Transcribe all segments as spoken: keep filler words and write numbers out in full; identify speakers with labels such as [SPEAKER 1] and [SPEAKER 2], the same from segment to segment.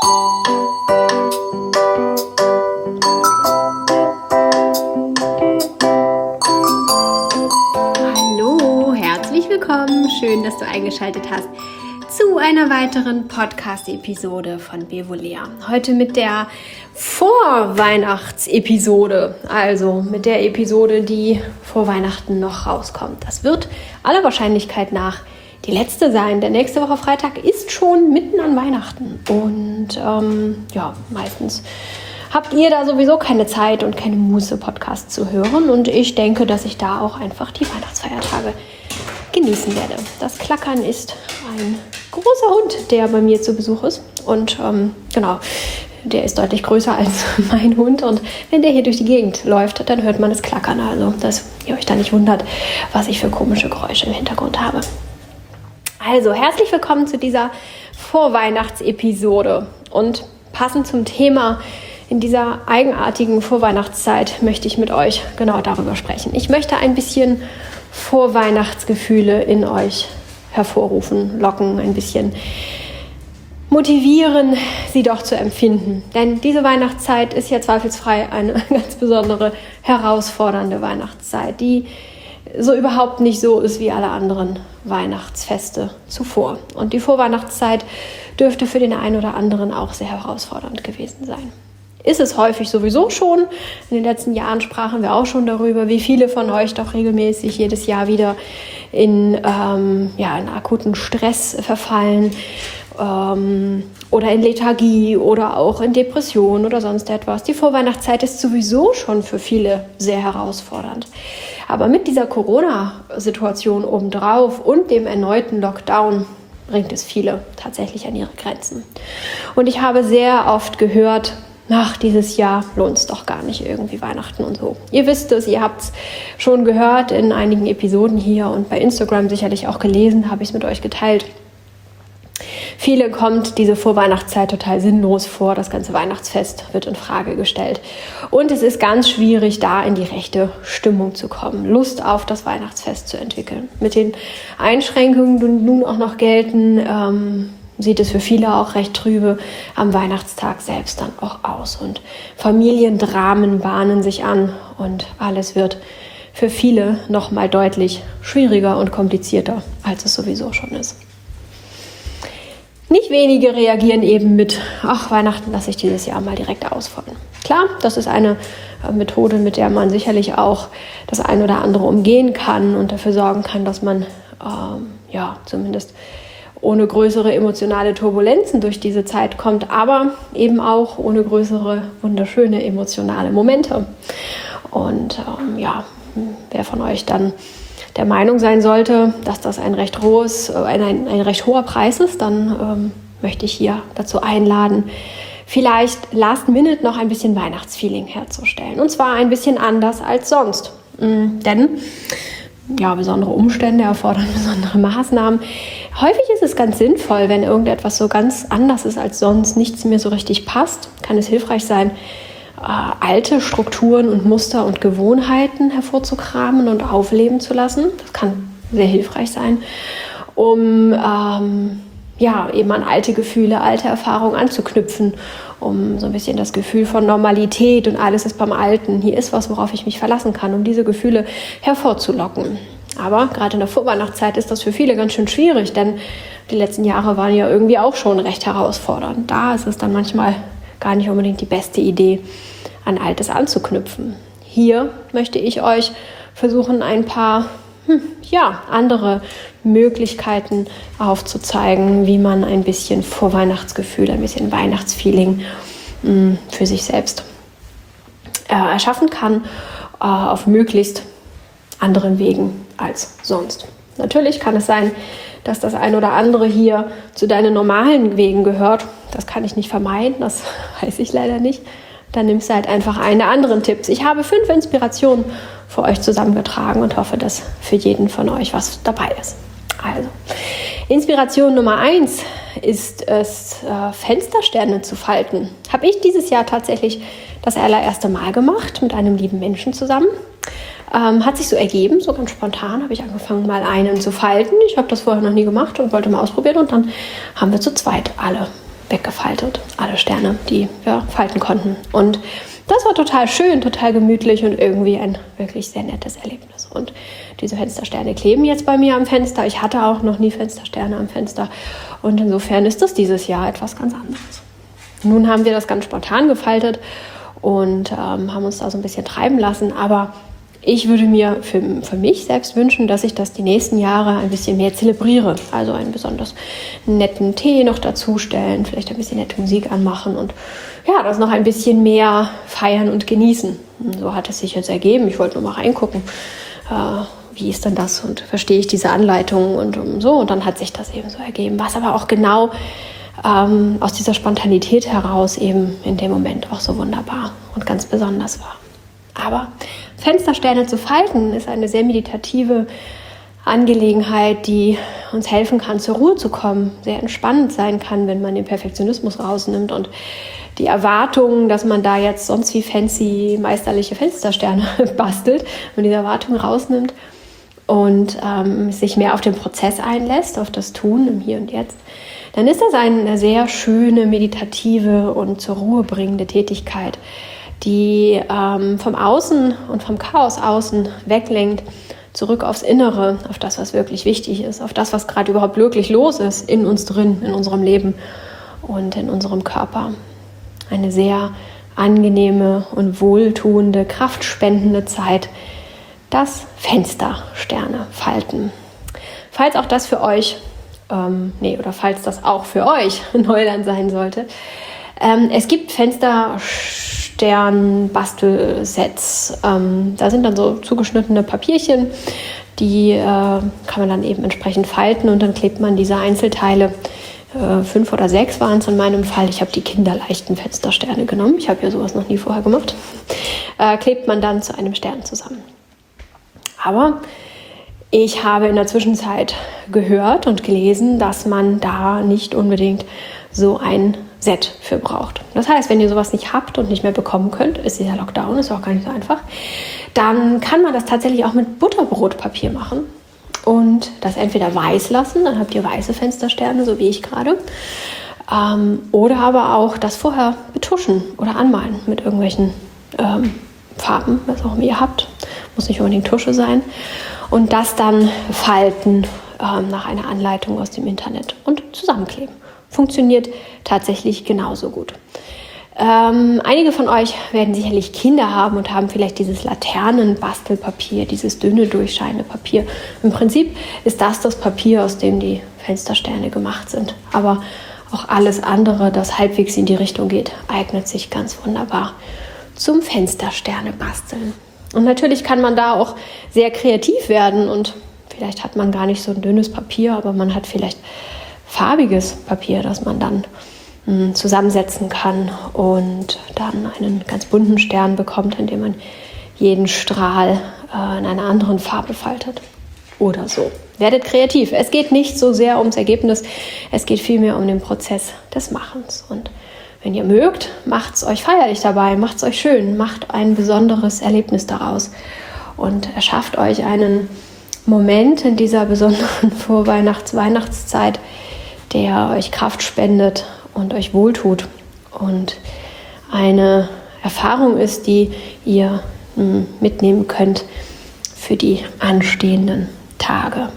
[SPEAKER 1] Hallo, herzlich willkommen. Schön, dass du eingeschaltet hast zu einer weiteren Podcast-Episode von Bevolea. Heute mit der Vorweihnachtsepisode, also mit der Episode, die vor Weihnachten noch rauskommt. Das wird aller Wahrscheinlichkeit nach die letzte sein. Der nächste Woche Freitag ist schon mitten an Weihnachten und ähm, ja, meistens habt ihr da sowieso keine Zeit und keine Muße, Podcasts zu hören, und ich denke, dass ich da auch einfach die Weihnachtsfeiertage genießen werde. Das Klackern ist ein großer Hund, der bei mir zu Besuch ist, und ähm, genau, der ist deutlich größer als mein Hund, und wenn der hier durch die Gegend läuft, dann hört man das Klackern, also dass ihr euch da nicht wundert, was ich für komische Geräusche im Hintergrund habe. Also, herzlich willkommen zu dieser Vorweihnachtsepisode, und passend zum Thema in dieser eigenartigen Vorweihnachtszeit möchte ich mit euch genau darüber sprechen. Ich möchte ein bisschen Vorweihnachtsgefühle in euch hervorrufen, locken, ein bisschen motivieren, sie doch zu empfinden. Denn diese Weihnachtszeit ist ja zweifelsfrei eine ganz besondere, herausfordernde Weihnachtszeit, die so überhaupt nicht so ist wie alle anderen Weihnachtsfeste zuvor. Und die Vorweihnachtszeit dürfte für den einen oder anderen auch sehr herausfordernd gewesen sein. Ist es häufig sowieso schon. In den letzten Jahren sprachen wir auch schon darüber, wie viele von euch doch regelmäßig jedes Jahr wieder in, ähm, ja, in akuten Stress verfallen ähm, oder in Lethargie oder auch in Depression oder sonst etwas. Die Vorweihnachtszeit ist sowieso schon für viele sehr herausfordernd. Aber mit dieser Corona-Situation obendrauf und dem erneuten Lockdown bringt es viele tatsächlich an ihre Grenzen. Und ich habe sehr oft gehört, ach, dieses Jahr lohnt es doch gar nicht, irgendwie Weihnachten und so. Ihr wisst es, ihr habt es schon gehört in einigen Episoden hier und bei Instagram sicherlich auch gelesen, habe ich es mit euch geteilt. Viele kommt diese Vorweihnachtszeit total sinnlos vor, das ganze Weihnachtsfest wird in Frage gestellt. Und es ist ganz schwierig, da in die rechte Stimmung zu kommen, Lust auf das Weihnachtsfest zu entwickeln. Mit den Einschränkungen, die nun auch noch gelten, ähm, sieht es für viele auch recht trübe am Weihnachtstag selbst dann auch aus. Und Familiendramen bahnen sich an und alles wird für viele noch mal deutlich schwieriger und komplizierter, als es sowieso schon ist. Nicht wenige reagieren eben mit, ach, Weihnachten lasse ich dieses Jahr mal direkt ausfallen. Klar, das ist eine Methode, mit der man sicherlich auch das ein oder andere umgehen kann und dafür sorgen kann, dass man ähm, ja zumindest ohne größere emotionale Turbulenzen durch diese Zeit kommt, aber eben auch ohne größere, wunderschöne emotionale Momente. Und ähm, ja, wer von euch dann der Meinung sein sollte, dass das ein recht hohes, ein, ein, ein recht hoher Preis ist, dann ähm, möchte ich hier dazu einladen, vielleicht last minute noch ein bisschen Weihnachtsfeeling herzustellen. Und zwar ein bisschen anders als sonst. Mhm, denn ja, besondere Umstände erfordern besondere Maßnahmen. Häufig ist es ganz sinnvoll, wenn irgendetwas so ganz anders ist als sonst, nichts mehr so richtig passt, kann es hilfreich sein, äh, alte Strukturen und Muster und Gewohnheiten hervorzukramen und aufleben zu lassen. Das kann sehr hilfreich sein, um ähm, ja, eben an alte Gefühle, alte Erfahrungen anzuknüpfen, um so ein bisschen das Gefühl von Normalität und alles ist beim Alten, hier ist was, worauf ich mich verlassen kann, um diese Gefühle hervorzulocken. Aber gerade in der Vorweihnachtszeit ist das für viele ganz schön schwierig, denn die letzten Jahre waren ja irgendwie auch schon recht herausfordernd. Da ist es dann manchmal gar nicht unbedingt die beste Idee, an Altes anzuknüpfen. Hier möchte ich euch versuchen, ein paar hm, ja, andere Möglichkeiten aufzuzeigen, wie man ein bisschen Vorweihnachtsgefühl, ein bisschen Weihnachtsfeeling mh, für sich selbst äh, erschaffen kann, äh, auf möglichst anderen Wegen als sonst. Natürlich kann es sein, dass das ein oder andere hier zu deinen normalen Wegen gehört. Das kann ich nicht vermeiden, das weiß ich leider nicht. Dann nimmst du halt einfach einen der anderen Tipps. Ich habe fünf Inspirationen für euch zusammengetragen und hoffe, dass für jeden von euch was dabei ist. Also, Inspiration Nummer eins ist es, äh, Fenstersterne zu falten. Habe ich dieses Jahr tatsächlich das allererste Mal gemacht mit einem lieben Menschen zusammen. Ähm, hat sich so ergeben, so ganz spontan habe ich angefangen, mal einen zu falten. Ich habe das vorher noch nie gemacht und wollte mal ausprobieren und dann haben wir zu zweit alle weggefaltet. Alle Sterne, die wir falten konnten. Und das war total schön, total gemütlich und irgendwie ein wirklich sehr nettes Erlebnis. Und diese Fenstersterne kleben jetzt bei mir am Fenster. Ich hatte auch noch nie Fenstersterne am Fenster. Und insofern ist das dieses Jahr etwas ganz anderes. Nun haben wir das ganz spontan gefaltet und ähm, haben uns da so ein bisschen treiben lassen. Aber ich würde mir für, für mich selbst wünschen, dass ich das die nächsten Jahre ein bisschen mehr zelebriere. Also einen besonders netten Tee noch dazustellen, vielleicht ein bisschen nette Musik anmachen und ja, das noch ein bisschen mehr feiern und genießen. Und so hat es sich jetzt ergeben. Ich wollte nur mal reingucken, äh, wie ist denn das und verstehe ich diese Anleitungen und um, so. Und dann hat sich das eben so ergeben, was aber auch genau ähm, aus dieser Spontanität heraus eben in dem Moment auch so wunderbar und ganz besonders war. Aber Fenstersterne zu falten ist eine sehr meditative Angelegenheit, die uns helfen kann, zur Ruhe zu kommen, sehr entspannend sein kann, wenn man den Perfektionismus rausnimmt und die Erwartungen, dass man da jetzt sonst wie fancy meisterliche Fenstersterne bastelt und diese Erwartungen rausnimmt und ähm, sich mehr auf den Prozess einlässt, auf das Tun im Hier und Jetzt, dann ist das eine sehr schöne, meditative und zur Ruhe bringende Tätigkeit, die ähm, vom Außen und vom Chaos außen weglenkt, zurück aufs Innere, auf das, was wirklich wichtig ist, auf das, was gerade überhaupt wirklich los ist in uns drin, in unserem Leben und in unserem Körper. Eine sehr angenehme und wohltuende, kraftspendende Zeit, das Fenstersterne falten. Falls auch das für euch, ähm, nee, oder falls das auch für euch Neuland sein sollte, ähm, es gibt Fensterstern-Bastelsets. Ähm, da sind dann so zugeschnittene Papierchen, die äh, kann man dann eben entsprechend falten und dann klebt man diese Einzelteile. Äh, fünf oder sechs waren es in meinem Fall. Ich habe die kinderleichten Fenstersterne genommen. Ich habe ja sowas noch nie vorher gemacht. Äh, klebt man dann zu einem Stern zusammen. Aber ich habe in der Zwischenzeit gehört und gelesen, dass man da nicht unbedingt so ein Set für braucht. Das heißt, wenn ihr sowas nicht habt und nicht mehr bekommen könnt, ist dieser Lockdown, ist auch gar nicht so einfach, dann kann man das tatsächlich auch mit Butterbrotpapier machen und das entweder weiß lassen, dann habt ihr weiße Fenstersterne, so wie ich gerade, ähm, oder aber auch das vorher betuschen oder anmalen mit irgendwelchen ähm, Farben, was auch immer ihr habt, muss nicht unbedingt Tusche sein, und das dann falten ähm, nach einer Anleitung aus dem Internet und zusammenkleben. Funktioniert tatsächlich genauso gut. Ähm, einige von euch werden sicherlich Kinder haben und haben vielleicht dieses Laternenbastelpapier, dieses dünne, durchscheinende Papier. Im Prinzip ist das das Papier, aus dem die Fenstersterne gemacht sind. Aber auch alles andere, das halbwegs in die Richtung geht, eignet sich ganz wunderbar zum Fenstersterne basteln. Und natürlich kann man da auch sehr kreativ werden und vielleicht hat man gar nicht so ein dünnes Papier, aber man hat vielleicht farbiges Papier, das man dann mh, zusammensetzen kann und dann einen ganz bunten Stern bekommt, indem man jeden Strahl äh, in einer anderen Farbe faltet oder so. Werdet kreativ. Es geht nicht so sehr ums Ergebnis, es geht vielmehr um den Prozess des Machens. Und wenn ihr mögt, macht es euch feierlich dabei, macht es euch schön, macht ein besonderes Erlebnis daraus und erschafft euch einen Moment in dieser besonderen Vorweihnachts-Weihnachtszeit, der euch Kraft spendet und euch wohltut und eine Erfahrung ist, die ihr mh, mitnehmen könnt für die anstehenden Tage.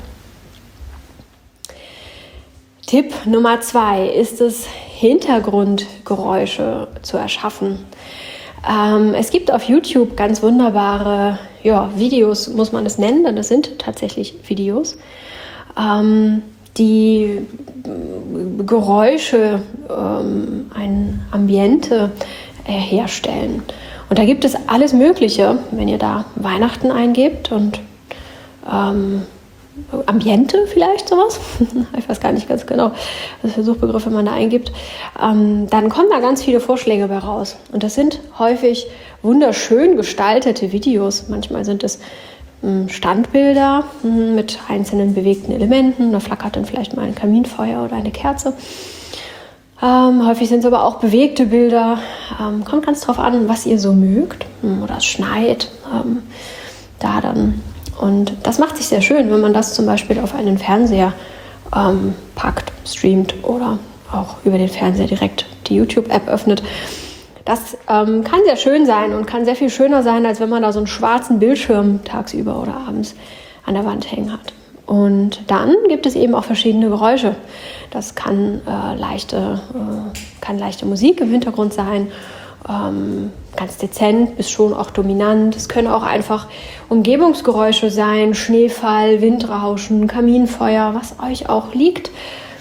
[SPEAKER 1] Tipp Nummer zwei ist es, Hintergrundgeräusche zu erschaffen. Ähm, es gibt auf YouTube ganz wunderbare ja, Videos, muss man es nennen, denn das sind tatsächlich Videos, ähm, die Geräusche, ähm, ein Ambiente äh, herstellen. Und da gibt es alles Mögliche, wenn ihr da Weihnachten eingebt und ähm, Ambiente vielleicht sowas, ich weiß gar nicht ganz genau, was für Suchbegriffe man da eingibt, ähm, dann kommen da ganz viele Vorschläge bei raus. Und das sind häufig wunderschön gestaltete Videos. Manchmal sind es ähm, Standbilder ähm, mit einzelnen bewegten Elementen. Da flackert dann vielleicht mal ein Kaminfeuer oder eine Kerze. Ähm, häufig sind es aber auch bewegte Bilder. Ähm, kommt ganz drauf an, was ihr so mögt. Ähm, oder es schneit. Ähm, da dann Und das macht sich sehr schön, wenn man das zum Beispiel auf einen Fernseher ähm, packt, streamt oder auch über den Fernseher direkt die YouTube-App öffnet. Das ähm, kann sehr schön sein und kann sehr viel schöner sein, als wenn man da so einen schwarzen Bildschirm tagsüber oder abends an der Wand hängen hat. Und dann gibt es eben auch verschiedene Geräusche. Das kann, äh, leichte, äh, kann leichte Musik im Hintergrund sein, ähm, ganz dezent bis schon auch dominant. Es können auch einfach Umgebungsgeräusche sein, Schneefall, Windrauschen, Kaminfeuer, was euch auch liegt.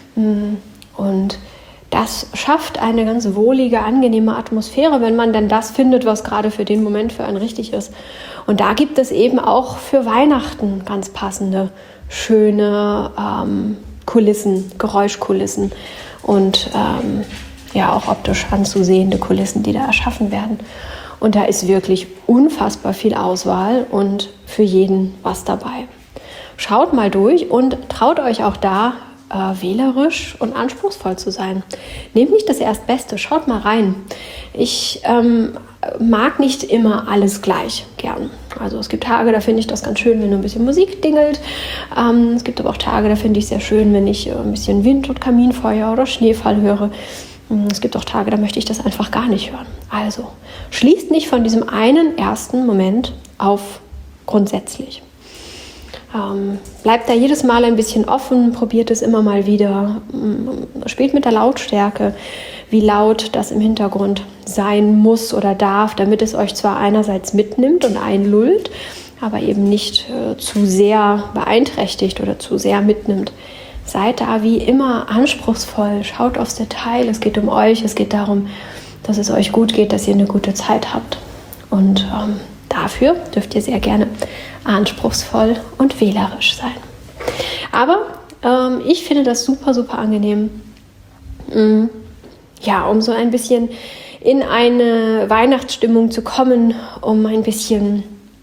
[SPEAKER 1] Und das schafft eine ganz wohlige, angenehme Atmosphäre, wenn man dann das findet, was gerade für den Moment für einen richtig ist. Und da gibt es eben auch für Weihnachten ganz passende, schöne ähm, Kulissen, Geräuschkulissen und ähm, ja auch optisch anzusehende Kulissen, die da erschaffen werden. Und da ist wirklich unfassbar viel Auswahl und für jeden was dabei. Schaut mal durch und traut euch auch da, Äh, wählerisch und anspruchsvoll zu sein. Nehmt nicht das Erstbeste, schaut mal rein. Ich ähm, mag nicht immer alles gleich gern. Also es gibt Tage, da finde ich das ganz schön, wenn nur ein bisschen Musik dingelt. Ähm, es gibt aber auch Tage, da finde ich es sehr schön, wenn ich äh, ein bisschen Wind und Kaminfeuer oder Schneefall höre. Es gibt auch Tage, da möchte ich das einfach gar nicht hören. Also schließt nicht von diesem einen ersten Moment auf grundsätzlich. Ähm, bleibt da jedes Mal ein bisschen offen, probiert es immer mal wieder, spielt mit der Lautstärke, wie laut das im Hintergrund sein muss oder darf, damit es euch zwar einerseits mitnimmt und einlullt, aber eben nicht äh, zu sehr beeinträchtigt oder zu sehr mitnimmt. Seid da wie immer anspruchsvoll, schaut aufs Detail, es geht um euch, es geht darum, dass es euch gut geht, dass ihr eine gute Zeit habt. Und ähm, dafür dürft ihr sehr gerne anspruchsvoll und wählerisch sein. Aber ähm, ich finde das super, super angenehm, ähm, ja, um so ein bisschen in eine Weihnachtsstimmung zu kommen, um ein bisschen,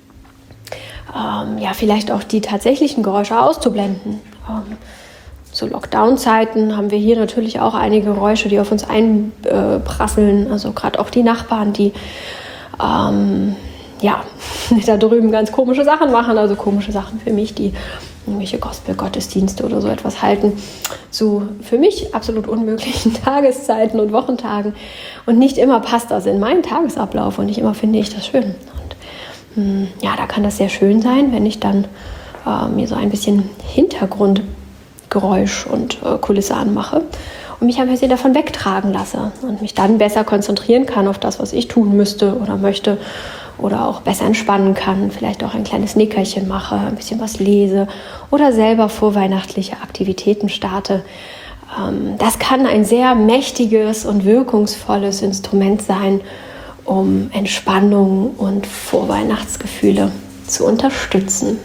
[SPEAKER 1] ähm, ja, vielleicht auch die tatsächlichen Geräusche auszublenden. Ähm, zu Lockdown-Zeiten haben wir hier natürlich auch einige Geräusche, die auf uns einprasseln, also gerade auch die Nachbarn, die ähm, ja, da drüben ganz komische Sachen machen, also komische Sachen für mich, die irgendwelche Gospel-Gottesdienste oder so etwas halten, zu für mich absolut unmöglichen Tageszeiten und Wochentagen. Und nicht immer passt das in meinen Tagesablauf und nicht immer finde ich das schön. Und mh, ja, da kann das sehr schön sein, wenn ich dann äh, mir so ein bisschen Hintergrundgeräusch und äh, Kulisse anmache und mich ein bisschen davon wegtragen lasse und mich dann besser konzentrieren kann auf das, was ich tun müsste oder möchte, oder auch besser entspannen kann, vielleicht auch ein kleines Nickerchen mache, ein bisschen was lese oder selber vorweihnachtliche Aktivitäten starte. Das kann ein sehr mächtiges und wirkungsvolles Instrument sein, um Entspannung und Vorweihnachtsgefühle zu unterstützen.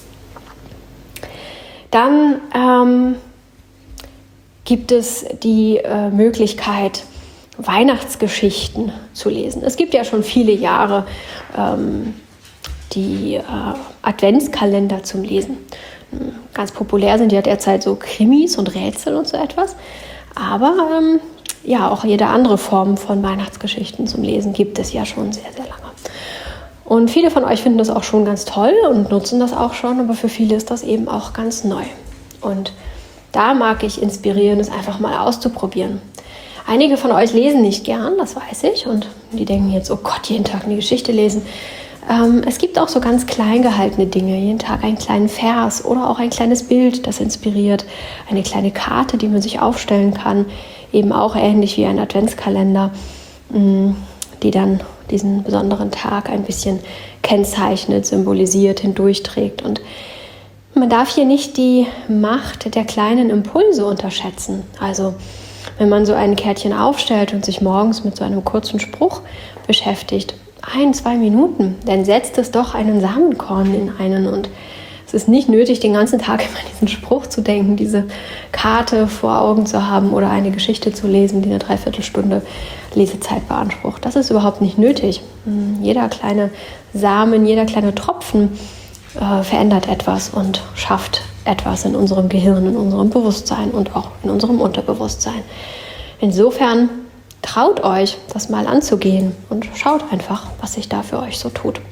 [SPEAKER 1] Dann ähm, gibt es die äh, Möglichkeit, Weihnachtsgeschichten zu lesen. Es gibt ja schon viele Jahre ähm, die äh, Adventskalender zum Lesen. Ganz populär sind ja derzeit so Krimis und Rätsel und so etwas. Aber ähm, ja, auch jede andere Form von Weihnachtsgeschichten zum Lesen gibt es ja schon sehr, sehr lange. Und viele von euch finden das auch schon ganz toll und nutzen das auch schon, aber für viele ist das eben auch ganz neu. Und da mag ich inspirieren, es einfach mal auszuprobieren. Einige von euch lesen nicht gern, das weiß ich, und die denken jetzt, oh Gott, jeden Tag eine Geschichte lesen. Ähm, es gibt auch so ganz klein gehaltene Dinge, jeden Tag einen kleinen Vers oder auch ein kleines Bild, das inspiriert, eine kleine Karte, die man sich aufstellen kann, eben auch ähnlich wie ein Adventskalender, mh, die dann diesen besonderen Tag ein bisschen kennzeichnet, symbolisiert, hindurchträgt. Und man darf hier nicht die Macht der kleinen Impulse unterschätzen. Also wenn man so ein Kärtchen aufstellt und sich morgens mit so einem kurzen Spruch beschäftigt, ein, zwei Minuten, dann setzt es doch einen Samenkorn in einen und es ist nicht nötig, den ganzen Tag immer diesen Spruch zu denken, diese Karte vor Augen zu haben oder eine Geschichte zu lesen, die eine Dreiviertelstunde Lesezeit beansprucht. Das ist überhaupt nicht nötig. Jeder kleine Samen, jeder kleine Tropfen äh, verändert etwas und schafft etwas in unserem Gehirn, in unserem Bewusstsein und auch in unserem Unterbewusstsein. Insofern traut euch, das mal anzugehen und schaut einfach, was sich da für euch so tut.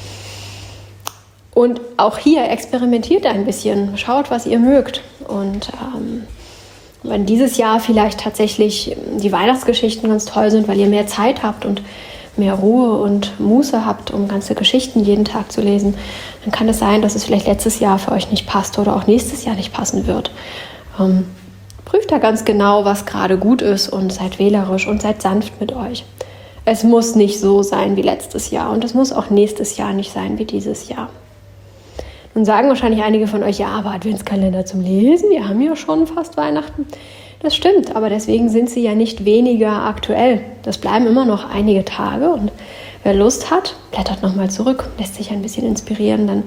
[SPEAKER 1] Und auch hier experimentiert ein bisschen, schaut, was ihr mögt und ähm, Wenn dieses Jahr vielleicht tatsächlich die Weihnachtsgeschichten ganz toll sind, weil ihr mehr Zeit habt und mehr Ruhe und Muße habt, um ganze Geschichten jeden Tag zu lesen, dann kann es sein, dass es vielleicht letztes Jahr für euch nicht passt oder auch nächstes Jahr nicht passen wird. Ähm, prüft da ganz genau, was gerade gut ist und seid wählerisch und seid sanft mit euch. Es muss nicht so sein wie letztes Jahr und es muss auch nächstes Jahr nicht sein wie dieses Jahr. Nun sagen wahrscheinlich einige von euch, ja, aber Adventskalender zum Lesen, wir haben ja schon fast Weihnachten. Das stimmt, aber deswegen sind sie ja nicht weniger aktuell. Das bleiben immer noch einige Tage und wer Lust hat, blättert nochmal zurück, lässt sich ein bisschen inspirieren. Dann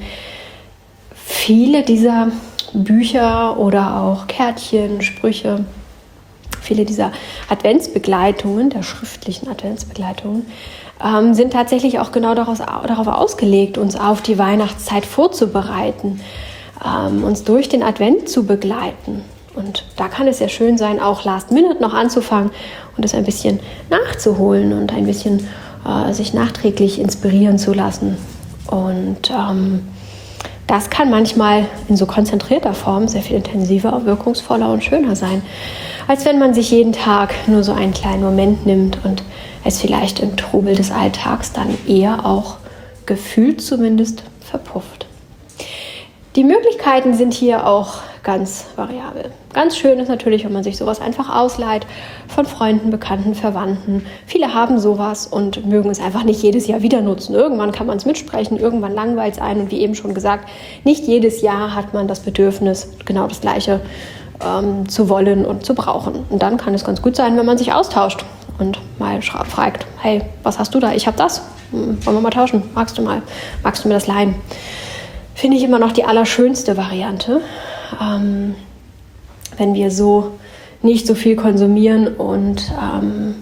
[SPEAKER 1] viele dieser Bücher oder auch Kärtchen, Sprüche, viele dieser Adventsbegleitungen, der schriftlichen Adventsbegleitungen, ähm, sind tatsächlich auch genau daraus, darauf ausgelegt, uns auf die Weihnachtszeit vorzubereiten, ähm, uns durch den Advent zu begleiten. Und da kann es sehr schön sein, auch Last Minute noch anzufangen und es ein bisschen nachzuholen und ein bisschen äh, sich nachträglich inspirieren zu lassen. Und ähm, das kann manchmal in so konzentrierter Form sehr viel intensiver, wirkungsvoller und schöner sein, als wenn man sich jeden Tag nur so einen kleinen Moment nimmt und es vielleicht im Trubel des Alltags dann eher auch gefühlt zumindest verpufft. Die Möglichkeiten sind hier auch ganz variabel. Ganz schön ist natürlich, wenn man sich sowas einfach ausleiht von Freunden, Bekannten, Verwandten. Viele haben sowas und mögen es einfach nicht jedes Jahr wieder nutzen. Irgendwann kann man es mitsprechen, irgendwann langweilt es einen und wie eben schon gesagt, nicht jedes Jahr hat man das Bedürfnis, genau das Gleiche ähm, zu wollen und zu brauchen. Und dann kann es ganz gut sein, wenn man sich austauscht und mal fragt, hey, was hast du da? Ich habe das. Wollen wir mal tauschen? Magst du mal? Magst du mir das leihen? Finde ich immer noch die allerschönste Variante, ähm, wenn wir so nicht so viel konsumieren und ähm,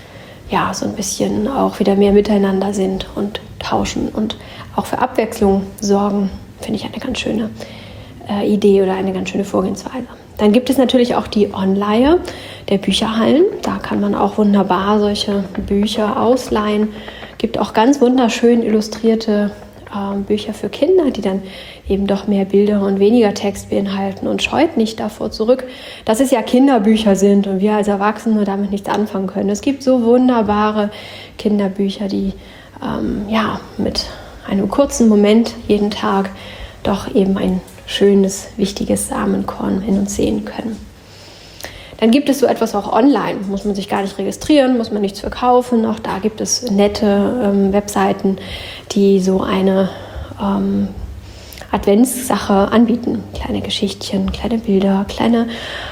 [SPEAKER 1] ja, so ein bisschen auch wieder mehr miteinander sind und tauschen und auch für Abwechslung sorgen, finde ich eine ganz schöne äh, Idee oder eine ganz schöne Vorgehensweise. Dann gibt es natürlich auch die Online der Bücherhallen. Da kann man auch wunderbar solche Bücher ausleihen. Gibt auch ganz wunderschön illustrierte Bücher für Kinder, die dann eben doch mehr Bilder und weniger Text beinhalten und scheut nicht davor zurück, dass es ja Kinderbücher sind und wir als Erwachsene damit nichts anfangen können. Es gibt so wunderbare Kinderbücher, die ähm, ja mit einem kurzen Moment jeden Tag doch eben ein schönes, wichtiges Samenkorn in uns sehen können. Dann gibt es so etwas auch online, muss man sich gar nicht registrieren, muss man nichts für kaufen. Auch da gibt es nette ähm, Webseiten, die so eine ähm, Adventssache anbieten. Kleine Geschichtchen, kleine Bilder, kleine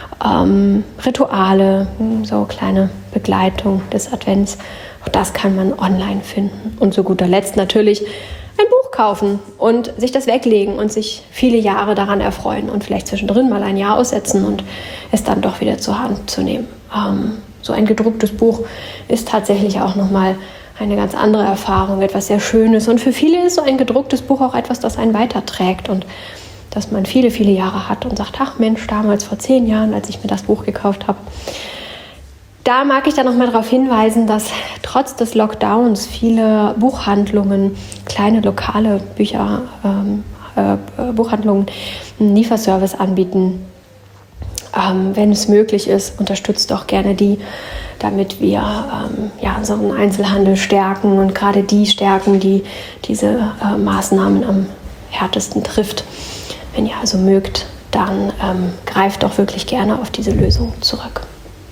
[SPEAKER 1] ähm, Rituale, so kleine Begleitung des Advents. Auch das kann man online finden. Und zu guter Letzt natürlich ein Buch kaufen und sich das weglegen und sich viele Jahre daran erfreuen und vielleicht zwischendrin mal ein Jahr aussetzen und es dann doch wieder zur Hand zu nehmen. Ähm, so ein gedrucktes Buch ist tatsächlich auch nochmal eine ganz andere Erfahrung, etwas sehr Schönes. Und für viele ist so ein gedrucktes Buch auch etwas, das einen weiterträgt und das man viele, viele Jahre hat und sagt, ach Mensch, damals vor zehn Jahren, als ich mir das Buch gekauft habe. Da mag ich dann noch mal darauf hinweisen, dass trotz des Lockdowns viele Buchhandlungen, kleine lokale Bücher, ähm, äh, Buchhandlungen einen Lieferservice anbieten. Ähm, wenn es möglich ist, unterstützt doch gerne die, damit wir ähm, ja, unseren Einzelhandel stärken und gerade die stärken, die diese äh, Maßnahmen am härtesten trifft. Wenn ihr also mögt, dann ähm, greift doch wirklich gerne auf diese Lösung zurück.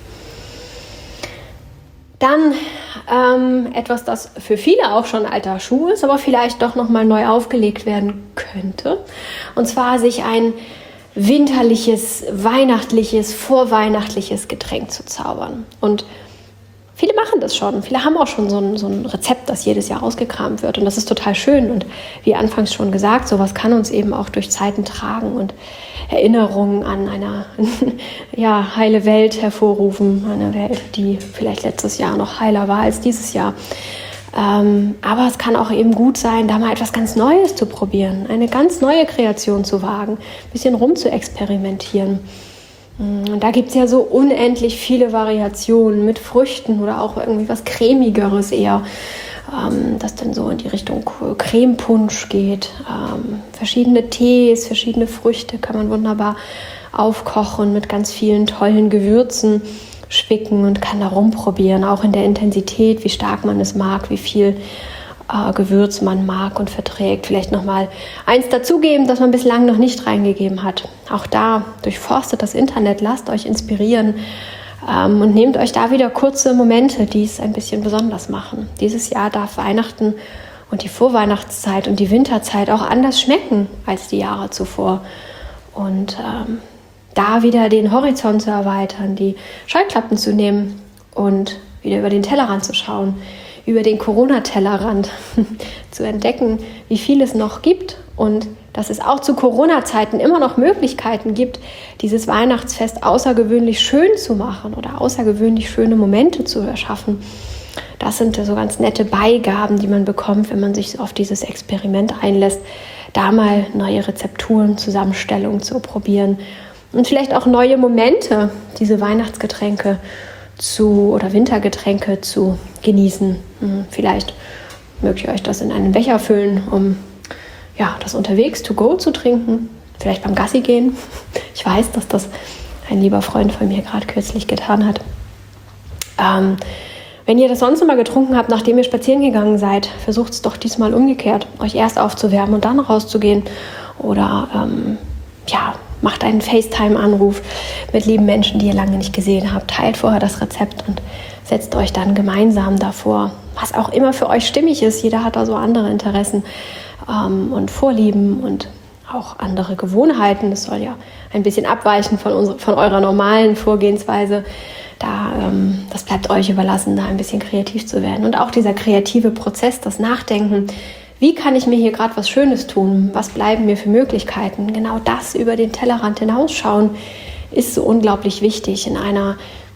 [SPEAKER 1] Dann ähm, etwas, das für viele auch schon alter Schuh ist, aber vielleicht doch nochmal neu aufgelegt werden könnte. Und zwar sich ein winterliches, weihnachtliches, vorweihnachtliches Getränk zu zaubern. Und viele machen das schon. Viele haben auch schon so ein, so ein Rezept, das jedes Jahr ausgekramt wird. Und das ist total schön. Und wie anfangs schon gesagt, sowas kann uns eben auch durch Zeiten tragen und Erinnerungen an eine ja, heile Welt hervorrufen. Eine Welt, die vielleicht letztes Jahr noch heiler war als dieses Jahr. Ähm, aber es kann auch eben gut sein, da mal etwas ganz Neues zu probieren, eine ganz neue Kreation zu wagen, ein bisschen rum zu experimentieren. Und da gibt es ja so unendlich viele Variationen mit Früchten oder auch irgendwie was Cremigeres eher, ähm, das dann so in die Richtung Creme-Punsch geht. Ähm, verschiedene Tees, verschiedene Früchte kann man wunderbar aufkochen mit ganz vielen tollen Gewürzen, spicken und kann da rumprobieren, auch in der Intensität, wie stark man es mag, wie viel äh, Gewürz man mag und verträgt. Vielleicht nochmal eins dazugeben, das man bislang noch nicht reingegeben hat. Auch da durchforstet das Internet, lasst euch inspirieren ähm, und nehmt euch da wieder kurze Momente, die es ein bisschen besonders machen. Dieses Jahr darf Weihnachten und die Vorweihnachtszeit und die Winterzeit auch anders schmecken als die Jahre zuvor. Und ähm, da wieder den Horizont zu erweitern, die Scheuklappen zu nehmen und wieder über den Tellerrand zu schauen, über den Corona-Tellerrand zu entdecken, wie viel es noch gibt und dass es auch zu Corona-Zeiten immer noch Möglichkeiten gibt, dieses Weihnachtsfest außergewöhnlich schön zu machen oder außergewöhnlich schöne Momente zu erschaffen. Das sind so ganz nette Beigaben, die man bekommt, wenn man sich auf dieses Experiment einlässt, da mal neue Rezepturen, Zusammenstellungen zu probieren und vielleicht auch neue Momente, diese Weihnachtsgetränke zu oder Wintergetränke zu genießen. Vielleicht mögt ihr euch das in einen Becher füllen, um ja, das unterwegs to go zu trinken, vielleicht beim Gassi gehen. Ich weiß, dass das ein lieber Freund von mir gerade kürzlich getan hat. Ähm, wenn ihr das sonst immer getrunken habt, nachdem ihr spazieren gegangen seid, versucht es doch diesmal umgekehrt, euch erst aufzuwärmen und dann rauszugehen. Oder ähm, ja, macht einen FaceTime-Anruf mit lieben Menschen, die ihr lange nicht gesehen habt. Teilt vorher das Rezept und setzt euch dann gemeinsam davor. Was auch immer für euch stimmig ist. Jeder hat da so andere Interessen ähm, und Vorlieben und auch andere Gewohnheiten. Das soll ja ein bisschen abweichen von, unserer, von eurer normalen Vorgehensweise. Da, ähm, das bleibt euch überlassen, da ein bisschen kreativ zu werden. Und auch dieser kreative Prozess, das Nachdenken, wie kann ich mir hier gerade was Schönes tun? Was bleiben mir für Möglichkeiten? Genau das über den Tellerrand hinausschauen ist so unglaublich wichtig in einer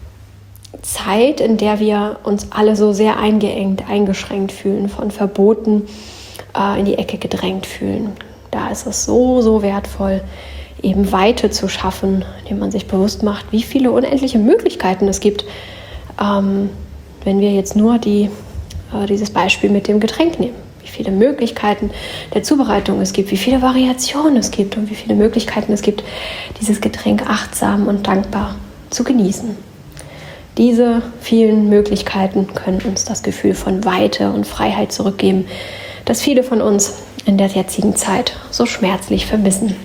[SPEAKER 1] Zeit, in der wir uns alle so sehr eingeengt, eingeschränkt fühlen, von Verboten äh, in die Ecke gedrängt fühlen. Da ist es so, so wertvoll, eben Weite zu schaffen, indem man sich bewusst macht, wie viele unendliche Möglichkeiten es gibt, ähm, wenn wir jetzt nur die, äh, dieses Beispiel mit dem Getränk nehmen. Wie viele Möglichkeiten der Zubereitung es gibt, wie viele Variationen es gibt und wie viele Möglichkeiten es gibt, dieses Getränk achtsam und dankbar zu genießen. Diese vielen Möglichkeiten können uns das Gefühl von Weite und Freiheit zurückgeben, das viele von uns in der jetzigen Zeit so schmerzlich vermissen.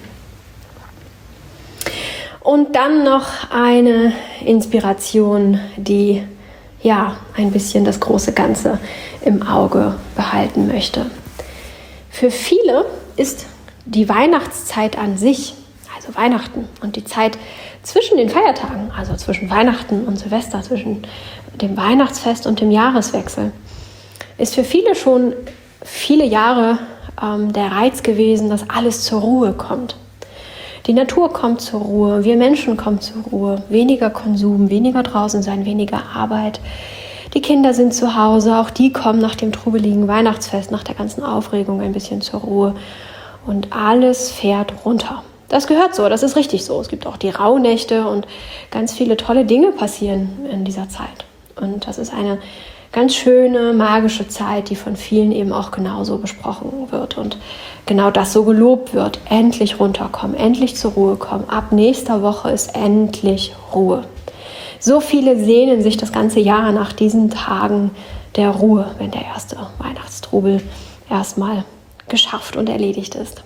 [SPEAKER 1] Und dann noch eine Inspiration, die ja ein bisschen das große Ganze im Auge behalten möchte. Für viele ist die Weihnachtszeit an sich, also Weihnachten und die Zeit zwischen den Feiertagen, also zwischen Weihnachten und Silvester, zwischen dem Weihnachtsfest und dem Jahreswechsel, ist für viele schon viele Jahre ähm, der Reiz gewesen, dass alles zur Ruhe kommt. Die Natur kommt zur Ruhe, wir Menschen kommen zur Ruhe, weniger Konsum, weniger draußen sein, weniger Arbeit. Die Kinder sind zu Hause, auch die kommen nach dem trubeligen Weihnachtsfest, nach der ganzen Aufregung ein bisschen zur Ruhe und alles fährt runter. Das gehört so, das ist richtig so. Es gibt auch die Rauhnächte und ganz viele tolle Dinge passieren in dieser Zeit. Und das ist eine ganz schöne, magische Zeit, die von vielen eben auch genauso besprochen wird und genau das so gelobt wird. Endlich runterkommen, endlich zur Ruhe kommen. Ab nächster Woche ist endlich Ruhe. So viele sehnen sich das ganze Jahr nach diesen Tagen der Ruhe, wenn der erste Weihnachtstrubel erstmal geschafft und erledigt ist.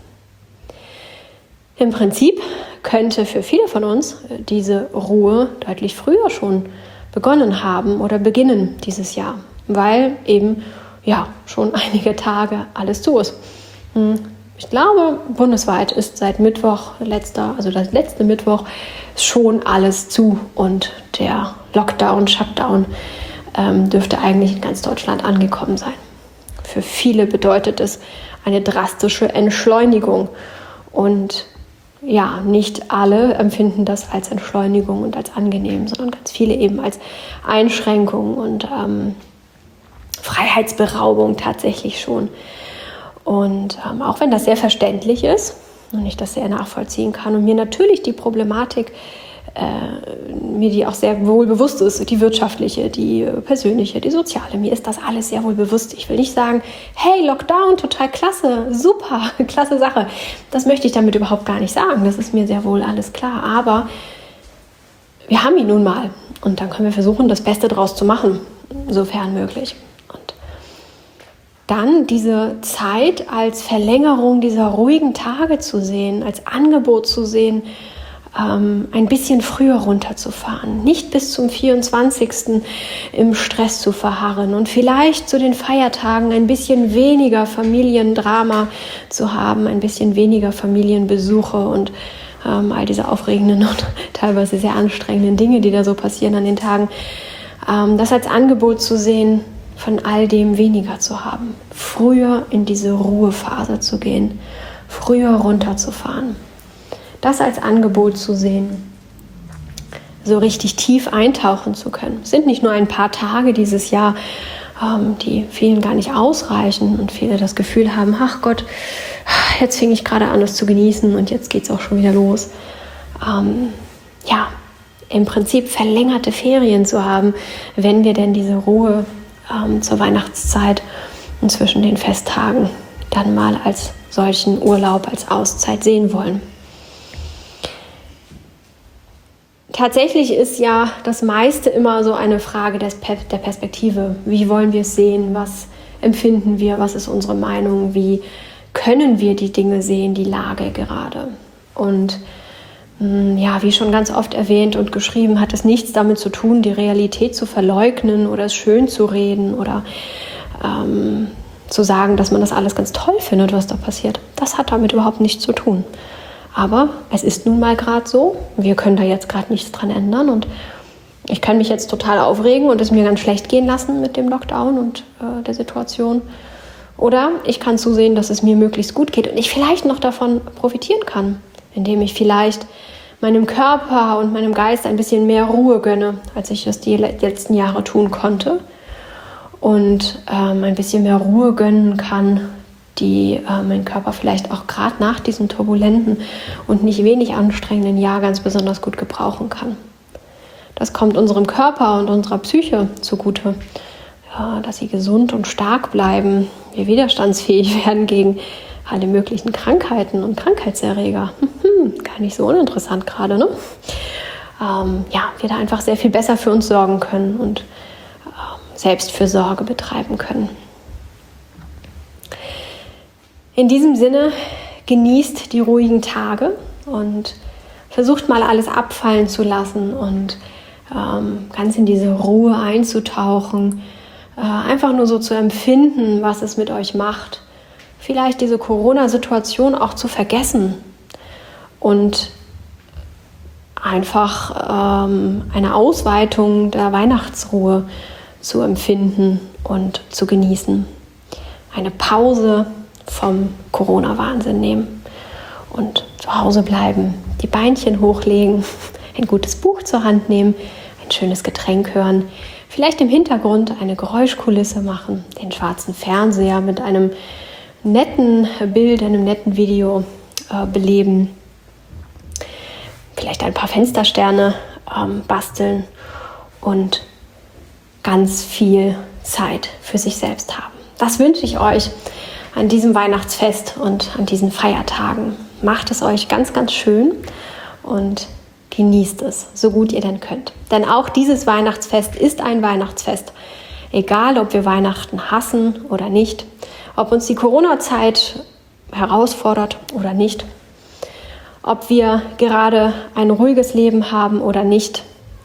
[SPEAKER 1] Im Prinzip könnte für viele von uns diese Ruhe deutlich früher schon begonnen haben oder beginnen dieses Jahr, weil eben ja schon einige Tage alles zu ist. Ich glaube, bundesweit ist seit Mittwoch, letzter, also das letzte Mittwoch, schon alles zu und der Lockdown, Shutdown ähm, dürfte eigentlich in ganz Deutschland angekommen sein. Für viele bedeutet es eine drastische Entschleunigung und ja, nicht alle empfinden das als Entschleunigung und als angenehm, sondern ganz viele eben als Einschränkung und ähm, Freiheitsberaubung tatsächlich schon. Und ähm, auch wenn das sehr verständlich ist und ich das sehr nachvollziehen kann und mir natürlich die Problematik äh, mir die auch sehr wohl bewusst ist, die wirtschaftliche, die persönliche, die soziale. Mir ist das alles sehr wohl bewusst. Ich will nicht sagen, hey, Lockdown, total klasse, super, klasse Sache. Das möchte ich damit überhaupt gar nicht sagen. Das ist mir sehr wohl alles klar. Aber wir haben ihn nun mal. Und dann können wir versuchen, das Beste draus zu machen, sofern möglich. Und dann diese Zeit als Verlängerung dieser ruhigen Tage zu sehen, als Angebot zu sehen, ähm, ein bisschen früher runterzufahren, nicht bis zum vierundzwanzigsten im Stress zu verharren und vielleicht zu den Feiertagen ein bisschen weniger Familiendrama zu haben, ein bisschen weniger Familienbesuche und ähm, all diese aufregenden und teilweise sehr anstrengenden Dinge, die da so passieren an den Tagen, ähm, das als Angebot zu sehen, von all dem weniger zu haben, früher in diese Ruhephase zu gehen, früher runterzufahren. Das als Angebot zu sehen, so richtig tief eintauchen zu können. Es sind nicht nur ein paar Tage dieses Jahr, ähm, die vielen gar nicht ausreichen und viele das Gefühl haben, ach Gott, jetzt fing ich gerade an, es zu genießen und jetzt geht es auch schon wieder los. Ähm, ja, im Prinzip verlängerte Ferien zu haben, wenn wir denn diese Ruhe ähm, zur Weihnachtszeit und zwischen den Festtagen dann mal als solchen Urlaub, als Auszeit sehen wollen. Tatsächlich ist ja das meiste immer so eine Frage des Pe- der Perspektive. Wie wollen wir es sehen? Was empfinden wir? Was ist unsere Meinung? Wie können wir die Dinge sehen, die Lage gerade? Und mh, ja, wie schon ganz oft erwähnt und geschrieben, hat es nichts damit zu tun, die Realität zu verleugnen oder es schön zu reden oder ähm, zu sagen, dass man das alles ganz toll findet, was da passiert. Das hat damit überhaupt nichts zu tun. Aber es ist nun mal gerade so, wir können da jetzt gerade nichts dran ändern und ich kann mich jetzt total aufregen und es mir ganz schlecht gehen lassen mit dem Lockdown und äh, der Situation. Oder ich kann zusehen, dass es mir möglichst gut geht und ich vielleicht noch davon profitieren kann, indem ich vielleicht meinem Körper und meinem Geist ein bisschen mehr Ruhe gönne, als ich das die letzten Jahre tun konnte und ähm, ein bisschen mehr Ruhe gönnen kann, die äh, mein Körper vielleicht auch gerade nach diesem turbulenten und nicht wenig anstrengenden Jahr ganz besonders gut gebrauchen kann. Das kommt unserem Körper und unserer Psyche zugute, ja, dass sie gesund und stark bleiben, wir widerstandsfähig werden gegen alle möglichen Krankheiten und Krankheitserreger. Hm, gar nicht so uninteressant gerade, ne? Ähm, ja, wir da einfach sehr viel besser für uns sorgen können und äh, Selbstfürsorge betreiben können. In diesem Sinne, genießt die ruhigen Tage und versucht mal alles abfallen zu lassen und ähm, ganz in diese Ruhe einzutauchen, äh, einfach nur so zu empfinden, was es mit euch macht. Vielleicht diese Corona-Situation auch zu vergessen und einfach ähm, eine Ausweitung der Weihnachtsruhe zu empfinden und zu genießen. Eine Pause vom Corona-Wahnsinn nehmen und zu Hause bleiben, die Beinchen hochlegen, ein gutes Buch zur Hand nehmen, ein schönes Getränk hören, vielleicht im Hintergrund eine Geräuschkulisse machen, den schwarzen Fernseher mit einem netten Bild, einem netten Video äh, beleben, vielleicht ein paar Fenstersterne ähm, basteln und ganz viel Zeit für sich selbst haben. Das wünsche ich euch an diesem Weihnachtsfest und an diesen Feiertagen. Macht es euch ganz, ganz schön und genießt es, so gut ihr denn könnt. Denn auch dieses Weihnachtsfest ist ein Weihnachtsfest. Egal, ob wir Weihnachten hassen oder nicht, ob uns die Corona-Zeit herausfordert oder nicht, ob wir gerade ein ruhiges Leben haben oder nicht.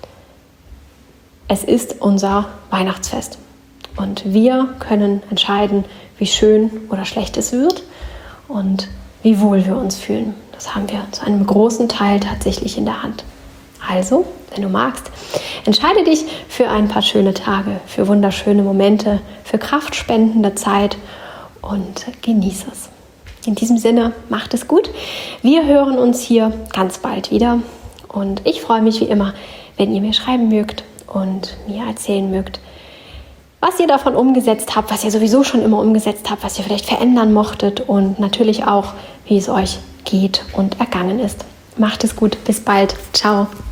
[SPEAKER 1] Es ist unser Weihnachtsfest. Und wir können entscheiden, wie schön oder schlecht es wird und wie wohl wir uns fühlen. Das haben wir zu einem großen Teil tatsächlich in der Hand. Also, wenn du magst, entscheide dich für ein paar schöne Tage, für wunderschöne Momente, für kraftspendende Zeit und genieße es. In diesem Sinne, macht es gut. Wir hören uns hier ganz bald wieder und ich freue mich wie immer, wenn ihr mir schreiben mögt und mir erzählen mögt, was ihr davon umgesetzt habt, was ihr sowieso schon immer umgesetzt habt, was ihr vielleicht verändern mochtet und natürlich auch, wie es euch geht und ergangen ist. Macht es gut, bis bald. Ciao.